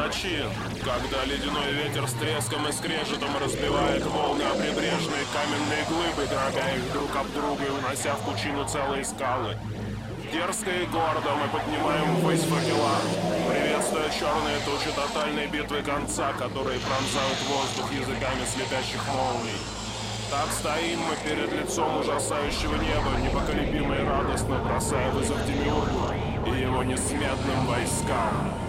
зачин, когда ледяной ветер с треском и скрежетом разбивает волны о прибрежные каменные глыбы, дробя их друг об друга и унося в пучину целые скалы. Дерзко и гордо мы поднимаем ввысь факела, приветствуя черные тучи тотальной битвы конца, которые пронзают воздух языками слепящих молний. Так стоим мы перед лицом ужасающего неба, непоколебимо и радостно бросая вызов Демиургу и его несметным войскам.